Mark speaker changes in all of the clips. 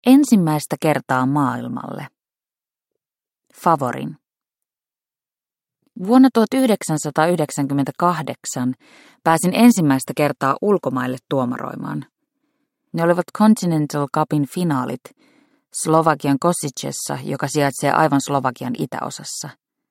Speaker 1: Ensimmäistä kertaa maailmalle. Favorin. Vuonna 1998 pääsin ensimmäistä kertaa ulkomaille tuomaroimaan. Ne olivat Continental Cupin finaalit Slovakian Košicessa, joka sijaitsee aivan Slovakian itäosassa.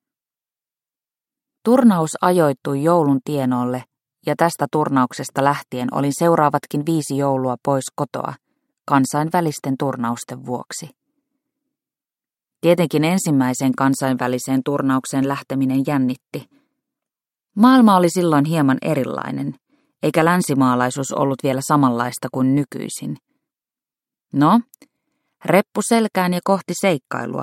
Speaker 1: Turnaus ajoittui joulun tienoille ja tästä turnauksesta lähtien olin seuraavatkin 5 joulua pois kotoa kansainvälisten turnausten vuoksi. Tietenkin ensimmäiseen kansainväliseen turnaukseen lähteminen jännitti. Maailma oli silloin hieman erilainen, eikä länsimaalaisuus ollut vielä samanlaista kuin nykyisin. No, reppu selkään ja kohti seikkailua.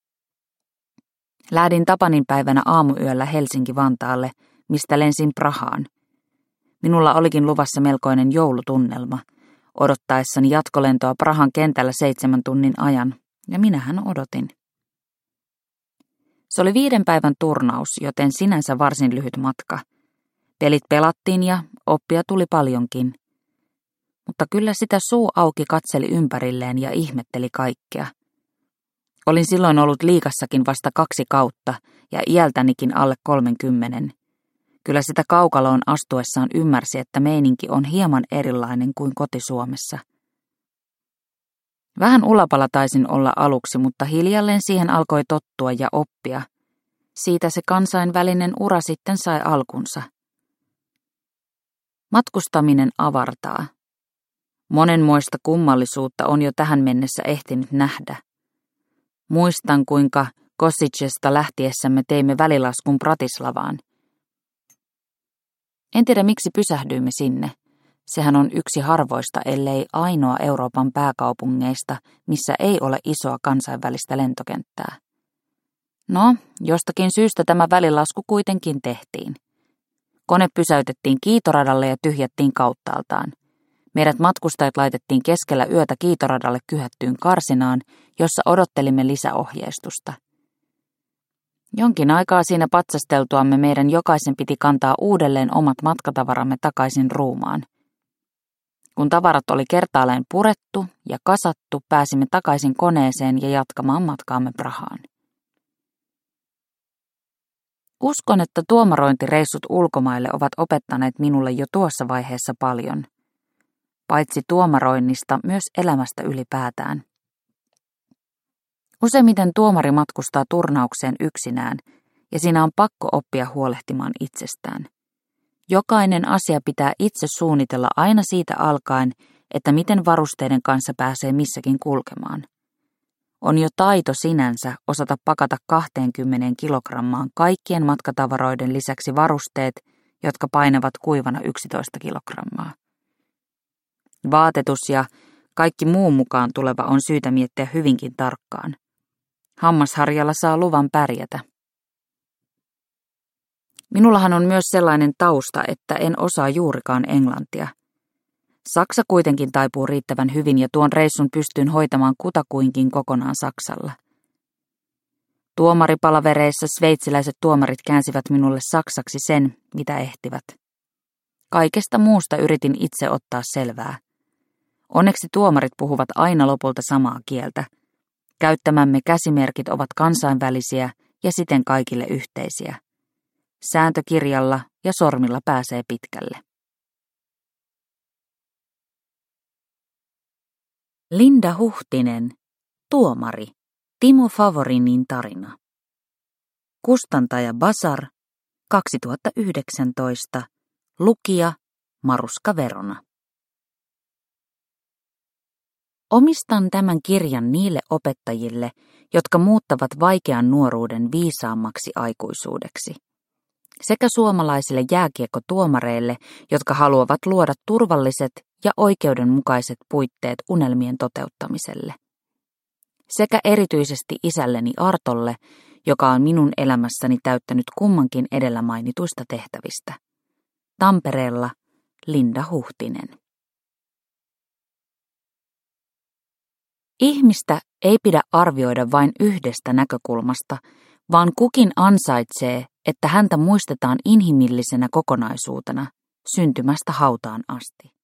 Speaker 1: Lähdin Tapaninpäivänä aamuyöllä Helsinki-Vantaalle, mistä lensin Prahaan. Minulla olikin luvassa melkoinen joulutunnelma, odottaessani jatkolentoa Prahan kentällä 7 tunnin ajan, ja minähän odotin. Se oli 5 päivän turnaus, joten sinänsä varsin lyhyt matka. Pelit pelattiin ja oppia tuli paljonkin. Mutta kyllä sitä suu auki katseli ympärilleen ja ihmetteli kaikkea. Olin silloin ollut liigassakin vasta 2 kautta ja iältänikin alle 30. Kyllä sitä kaukaloon astuessaan ymmärsi, että meininki on hieman erilainen kuin koti-Suomessa. Vähän ulapala taisin olla aluksi, mutta hiljalleen siihen alkoi tottua ja oppia. Siitä se kansainvälinen ura sitten sai alkunsa. Matkustaminen avartaa. Monenmoista kummallisuutta on jo tähän mennessä ehtinyt nähdä. Muistan, kuinka Košicesta lähtiessämme teimme välilaskun Bratislavaan. En tiedä, miksi pysähdyimme sinne. Sehän on yksi harvoista, ellei ainoa Euroopan pääkaupungeista, missä ei ole isoa kansainvälistä lentokenttää. No, jostakin syystä tämä välilasku kuitenkin tehtiin. Kone pysäytettiin kiitoradalle ja tyhjättiin kauttaaltaan. Meidät matkustajat laitettiin keskellä yötä kiitoradalle kyhättyyn karsinaan, jossa odottelimme lisäohjeistusta. Jonkin aikaa siinä patsasteltuamme meidän jokaisen piti kantaa uudelleen omat matkatavaramme takaisin ruumaan. Kun tavarat oli kertaalleen purettu ja kasattu, pääsimme takaisin koneeseen ja jatkamaan matkaamme Prahaan. Uskon, että tuomarointireissut ulkomaille ovat opettaneet minulle jo tuossa vaiheessa paljon. Paitsi tuomaroinnista, myös elämästä ylipäätään. Useimmiten tuomari matkustaa turnaukseen yksinään, ja siinä on pakko oppia huolehtimaan itsestään. Jokainen asia pitää itse suunnitella aina siitä alkaen, että miten varusteiden kanssa pääsee missäkin kulkemaan. On jo taito sinänsä osata pakata 20 kilogrammaan kaikkien matkatavaroiden lisäksi varusteet, jotka painavat kuivana 11 kilogrammaa. Vaatetus ja kaikki muu mukaan tuleva on syytä miettiä hyvinkin tarkkaan. Hammasharjalla saa luvan pärjätä. Minullahan on myös sellainen tausta, että en osaa juurikaan englantia. Saksa kuitenkin taipuu riittävän hyvin ja tuon reissun pystyin hoitamaan kutakuinkin kokonaan Saksalla. Tuomaripalavereissa sveitsiläiset tuomarit käänsivät minulle saksaksi sen, mitä ehtivät. Kaikesta muusta yritin itse ottaa selvää. Onneksi tuomarit puhuvat aina lopulta samaa kieltä. Käyttämämme käsimerkit ovat kansainvälisiä ja siten kaikille yhteisiä. Sääntökirjalla ja sormilla pääsee pitkälle. Linda Huhtinen, tuomari, Timo Favorinin tarina. Kustantaja Basar, 2019, lukija Maruska Verona. Omistan tämän kirjan niille opettajille, jotka muuttavat vaikean nuoruuden viisaammaksi aikuisuudeksi. Sekä suomalaisille jääkiekkotuomareille, jotka haluavat luoda turvalliset ja oikeudenmukaiset puitteet unelmien toteuttamiselle. Sekä erityisesti isälleni Artolle, joka on minun elämässäni täyttänyt kummankin edellä mainituista tehtävistä. Tampereella Linda Huhtinen. Ihmistä ei pidä arvioida vain yhdestä näkökulmasta, vaan kukin ansaitsee, että häntä muistetaan inhimillisenä kokonaisuutena syntymästä hautaan asti.